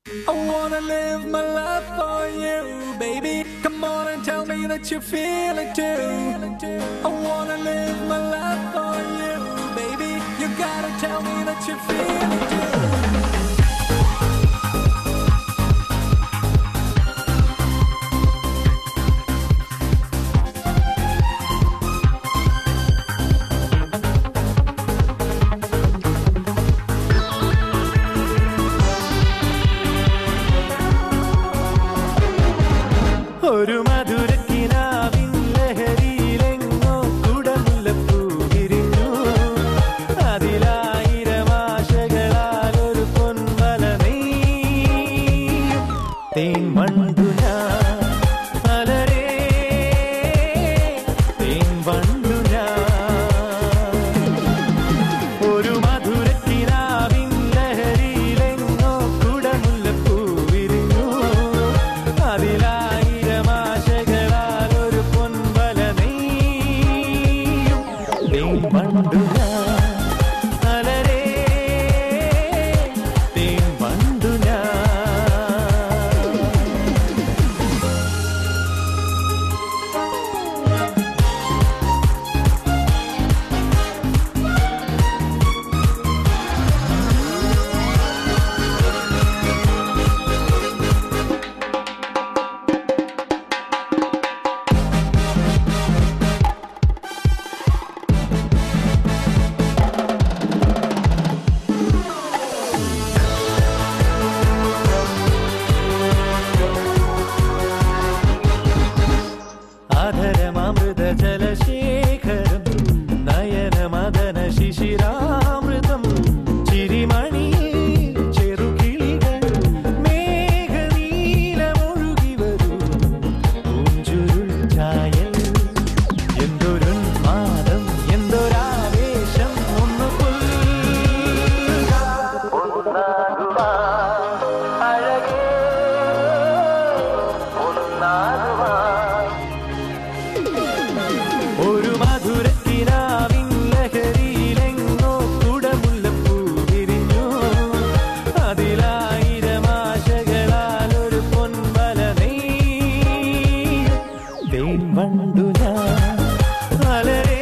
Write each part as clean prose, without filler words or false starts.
I wanna live my life for you, baby. Come on and tell me that you feel it too. I wanna live my life for you, baby. You gotta tell me that you feel it too. ഒരു മധുരക്കിനാവിൻ ലഹരിയിലെങ്ങോ കുടമുല്ലപ്പൂ വിരിഞ്ഞു. അതിലായിരം ആശകളാൽ ഒരു പൊൻവല നെയ്യും. തേൻ വണ്ടു ഞാൻ മലരേ, തേൻ വണ്ടു ഞാൻ. ഒരു മധുരക്കിനാവിൻ ലഹരിയിലെങ്ങോ കുടമുല്ലപ്പൂ വിരിഞ്ഞു. അതിലാ അധരമൃത ജലശേഖരം നയനമദന ശിശിരാമൃതം ചിരിമണിയിൽ ചെറുകിളികൾ മേഘനീലമൊഴുകി വരൂ പൂഞ്ചുരുൾ ചായൽ എന്തൊരുന്മാദം എന്തൊരാവേശം ഒന്ന് അഴകേ ഒരു മധുരക്കിനാവിൻ ലഹരിയിലെങ്ങോ കുടമുല്ലപ്പൂ വിരിഞ്ഞു. അതിലായിരം ആശകളാൽ ഒരു പൊൻവല നെയ്യും. തേൻ വണ്ടു ഞാൻ മലരേ,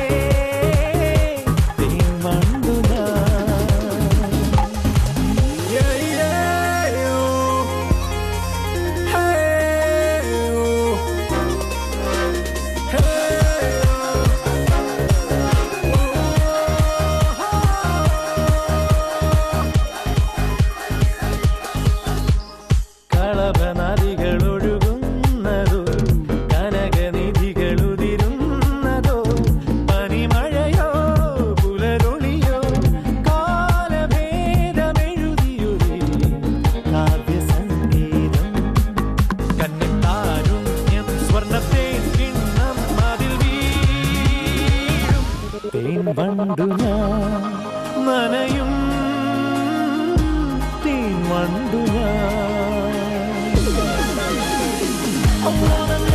തേൻ വണ്ടു ഞാൻ. കളഭനദികളൊഴുകുന്നതോ കനകനിധികളുതിരുന്നതോ പനിമഴയോ പുലരൊളിയോ കാലഭേദമെഴുതിയൊരു കാവ്യസംഗീതം. കന്നിത്താരുണ്യം സ്വർണ്ണത്തേൻ കിണ്ണം അതിൽ വീഴും. തേൻ വണ്ടു ഞാൻ നനയും, തേൻ വണ്ടു ഞാൻ. I wanna